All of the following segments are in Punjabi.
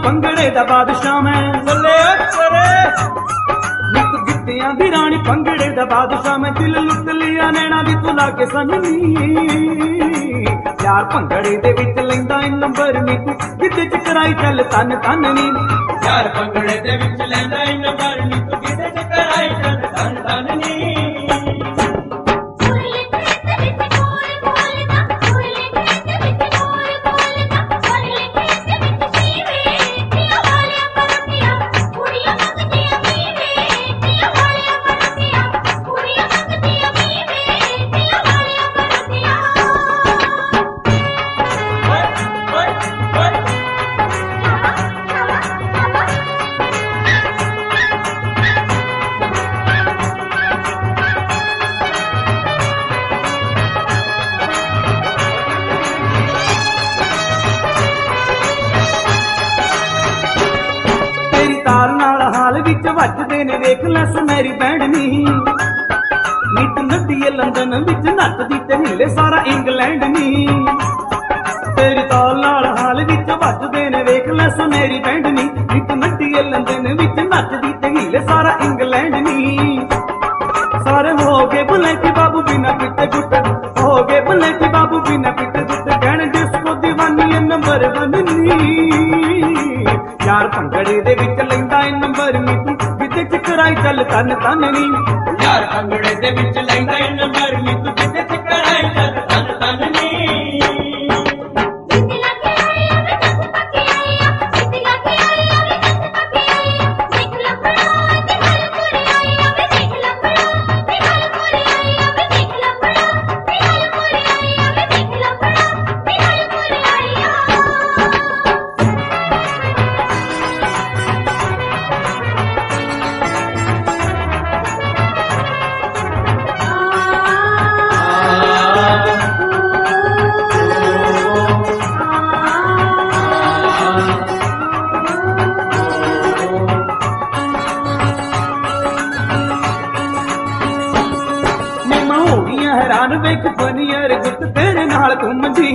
ਭੰਗੜੇ ਦਾ ਬਾਦਸ਼ਾਹ ਮੈਂ ਬੱਲੇ ਤੇਰੇ ਨਿੱਕ ਗਿੱਤਿਆਂ ਦੀ ਰਾਣੀ ਭੰਗੜੇ ਦਾ ਬਾਦਸ਼ਾਹ ਮੈਂ ਦਿਲ ਲੁੱਟ ਲਿਆ ਨੈਣਾ ਦੀ ਤੂੰ ਲਾ ਕੇ ਸੰਨੀ ਯਾਰ ਭੰਗੜੇ ਦੇ ਵਿੱਚ ਲੈਂਦਾ ਏ ਨੰਬਰ ਨੀ ਤੂੰ ਗਿੱਧੇ ਚ ਕਰਾਈ ਚੱਲ ਤਨ ਤਨ ਨੀ ਯਾਰ ਭੰਗੜੇ ਦੇ ਵਿੱਚ ਲੈਂਦਾ ਏ ਨੰਬਰ ਨੀ ਤੂੰ ਗਿੱਧੇ ਚ ਕਰਾਈ ਚੱਲ ਤਨ ਤਨ ਨੀ ਵਿੱਚ ਵੱਜਦੇ ਨੇ ਵੇਖ ਲੈ ਸੁਨਹਿਰੀ ਬੈਂਡ ਨੀ ਨਿੱਤ ਨੱਡੀਏ ਲੰਡਨ ਵਿੱਚ ਨੱਚਦੀ ਤੇ ਹਿੱਲੇ ਸਾਰਾ ਇੰਗਲੈਂਡ ਨੀ ਤੇਰੀ ਤਾਲ ਨਾਲ ਹਾਲ ਵਿੱਚ ਵੱਜਦੇ ਨੇ ਵੇਖ ਲੈ ਸੁਨਹਿਰੀ ਬੈਂਡ ਨੀ ਨਿੱਤ ਨੱਡੀਏ ਲੰਡਨ ਵਿੱਚ ਨੱਚਦੀ ਤੇ ਹਿੱਲੇ ਸਾਰਾ ਇੰਗਲੈਂਡ ਨੀ ਸਾਰੇ ਹੋ ਗਏ ਬੁਲੇਟੀ ਬਾਬੂ ਬਿਨਾ ਪਿੱਟੇ ਗੁੱਟ ਹੋ ਗਏ ਬੁਲੇਟੀ ਬਾਬੂ ਬਿਨਾ ਪਿੱਟੇ ਗੁੱਟ ਕਹਿਣ ਜਿਸਕੋ ਦੀਵਾਨੀ ਨੰਬਰ 1 ਨੀ ਯਾਰ ਭੰਗੜੇ ਦੇ ਵਿੱਚ ਲੈਂਦਾ ਏ ਨੰਬਰ ਨੀ ਤੂੰ ਗਿੱਧੇ ਚ ਕਰਾਈ ਚੱਲ ਤਨ ਤਨ ਨੀ ਯਾਰ ਭੰਗੜੇ ਦੇ ਵਿੱਚ ਲੈਂਦਾ ਏ ਨੰਬਰ ਨੀ ਤੂੰ ਗਿੱਧੇ ਚ ਕਰਾਈ ਚੱਲ ਤਨ ਤਨ ਨੀ ਹੈਰਾਨ ਵੇਖ ਬਨੀਅਰ ਗੁੱਤ ਤੇਰੇ ਨਾਲ ਘੁੰਮਦੀ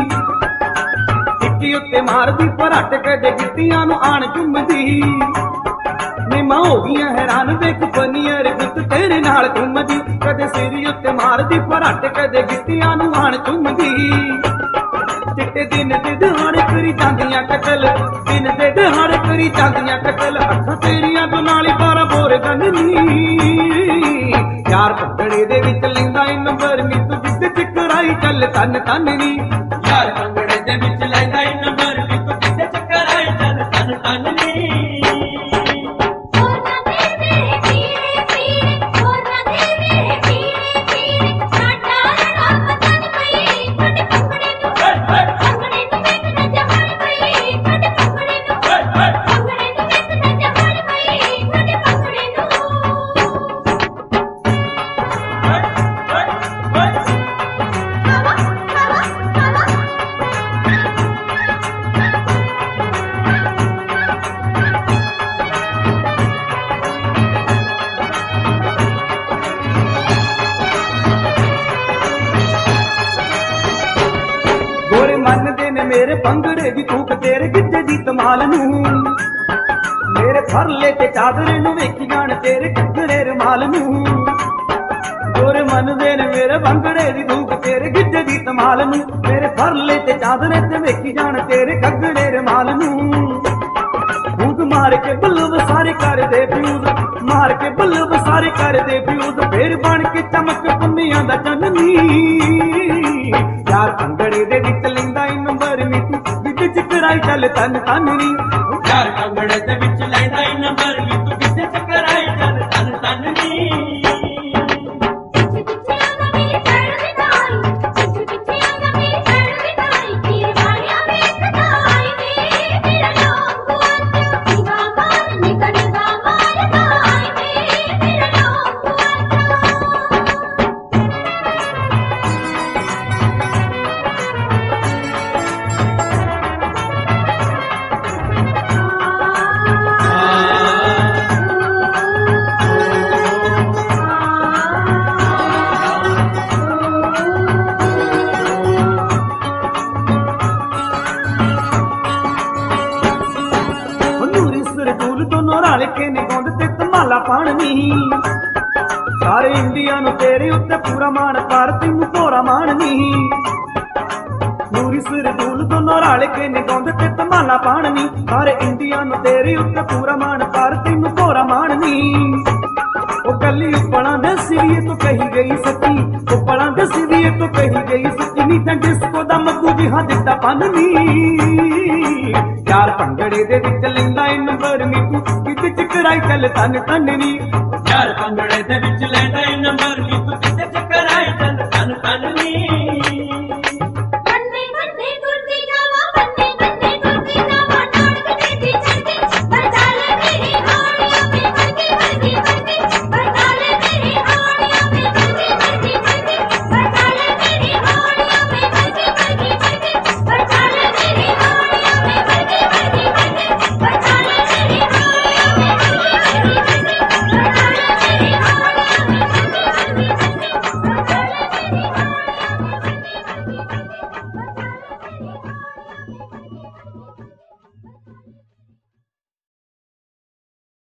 ਟਿੱਕੀ ਉੱਤੇ ਮਾਰਦੀ ਪਰਟ ਕਦੇ ਗਿੱਟੀਆਂ ਨੂੰ ਆਣ ਚੁੰਮਦੀ ਨੀ ਮਾਂ ਹੋ ਗਈਆਂ ਹੈਰਾਨ ਵੇਖ ਬਨੀਅਰ ਗੁੱਤ ਤੇਰੇ ਨਾਲ ਘੁੰਮਦੀ ਕਦੇ ਸਿਰ ਉੱਤੇ ਮਾਰਦੀ ਪਰਟ ਕਦੇ ਗਿੱਟੀਆਂ ਨੂੰ ਆਣ ਚੁੰਮਦੀ ਚਿੱਟੇ ਦਿਨ ਦੇ ਦਿਹਾੜੇ ਕਰੀ ਜਾਂਦੀਆਂ ਕਤਲ ਦਿਨ ਦੇ ਦਿਹਾੜੇ ਕਰੀ ਜਾਂਦੀਆਂ ਕਤਲ ਅੱਖਾਂ ਤੇਰੀਆਂ ਤੋਂ ਨਾਲ ਹੀ 12 ਬੋਰ ਗੰਨੀ ਯਾਰ ਭੰਗੜੇ ਦੇ ਵਿੱਚ ਲੈਂਦਾ ਏ ਨੰਬਰ ਨੀ ਤੂੰ ਗਿੱਧੇ ਚ ਕਰਾਈ ਚੱਲ ਤਨ ਤਨ ਨੀ ਯਾਰ ਭੰਗੜੇ ਦੇ ਵਿੱਚ ਲੈਂਦਾ ਏ ਨੰਬਰ ਨੀ ਤੂੰ ਗਿੱਧੇ ਚ ਕਰਾਈ ਚੱਲ ਤਨ ਤਨ ਨੀ ਮੰਨਦੇ ਨੇ ਮੇਰੇ ਭੰਗੜੇ ਦੀ ਧੂਕ ਤੇਰੇ ਗਿੱਧੇ ਦੀ ਧਮਾਲ ਨੂੰ ਮੇਰੇ ਫਰਲੇ ਤੇ ਚਾਦਰੇ ਨੂੰ ਵੇਖੀ ਜਾਣ ਤੇਰੇ ਘੱਗਰੇ ਰੁਮਾਲ ਨੂੰ ਗੋਰੇ ਮੰਨਦੇ ਨੇ ਮੇਰੇ ਭੰਗੜੇ ਦੀ ਧੂਕ ਤੇਰੇ ਗਿੱਧੇ ਦੀ ਧਮਾਲ ਨੂੰ ਮੇਰੇ ਫਰਲੇ ਤੇ ਚਾਦਰੇ ਤੇ ਵੇਖੀ ਜਾਣ ਤੇਰੇ ਘੱਗਰੇ ਰੁਮਾਲ ਨੂੰ ਭੂਤ ਮਾਰ ਕੇ ਬੱਲਬ ਸਾਰੇ ਕਰਦੇ ਫਿਊਜ਼ ਮਾਰ ਕੇ ਬੱਲਬ ਸਾਰੇ ਕਰਦੇ ਫਿਊਜ਼ ਫੇਰ ਬਣ ਕੇ ਚਮਕ ਪੁੰਨੀਆਂ ਦਾ ਚੰਨੀ ਯਾਰ ਭੰਗੜੇ ਦੇ ਵਿੱਚ ਲੈਂਦਾ ਏ ਨੰਬਰ ਨੀ ਤੂੰ ਗਿੱਧੇ ਚ ਕਰਾਈ ਚੱਲ ਤਨ ਤਨ ਨੀ ਯਾਰ ਭੰਗੜੇ ਦੇ ਵਿੱਚ ਲੈਂਦਾ ਏ ਨੰਬਰ ਨੀ ਤੂੰ ਗਿੱਧੇ ਚ ਕਰਾਈ ਚੱਲ ਤਨ ਤਨ ਨੀ ਕੇ ਨੇ ਗੋਂਦ ਤੇ ਧਮਾਲਾ ਪਾਣ ਨੀ ਸਾਰੇ ਇੰਡੀਆ ਨੂੰ ਤੇਰੇ ਉੱਤੇ ਪੂਰਾ ਮਾਣ ਕਰ ਤੈਨੂੰ ਭੋਰਾ ਮਾਣ ਨੀ ਨੂਰੀ ਸਿਰ ਦੂਲ ਦੋਨੋਂ ਰਲ ਕੇ ਨੇ ਗੋਂਦ ਤੇ ਧਮਾਲਾ ਪਾਣ ਨੀ ਸਾਰੇ ਇੰਡੀਆ ਨੂੰ ਤੇਰੇ ਉੱਤੇ ਪੂਰਾ ਮਾਣ ਕਰ ਤੈਨੂੰ ਭੋਰਾ ਮਾਣ ਨੀ ਉਹ ਕੱਲੀ ਉਪਲਾਂ ਦੇ ਸਿਰੀਏ ਤੋਂ ਕਹੀ ਗਈ ਸੱਚੀ ਉਪਲਾਂ ਦੇ ਸਿਰੀਏ ਤੋਂ ਕਹੀ ਗਈ ਸੱਚੀ ਨੀ ਤਾਂ ਡਿਸਕੋ ਦਾ ਮੱਗੂ ਜਿਹਾ ਦਿੱਤਾ ਪੰਨੀ ਯਾਰ ਭੰਗੜੇ ਦੇ ਵਿੱਚ ਲੈਂਦਾ ਏ ਨੰਬਰ ਨੀ ਤੂੰ ਕਿਤੇ ਚਕਰਾਈ ਚੱਲ ਤਨ ਤਨ ਨੀ ਯਾਰ ਭੰਗੜੇ ਦੇ ਵਿੱਚ ਲੈਂਦਾ ਈ ਨੰਬਰ ਨੀ ਤੂੰ ਕਿੱਥੇ ਚੱਕਰ ਆਈ ਚੱਲ ਤਨ ਤਨ ਨੀ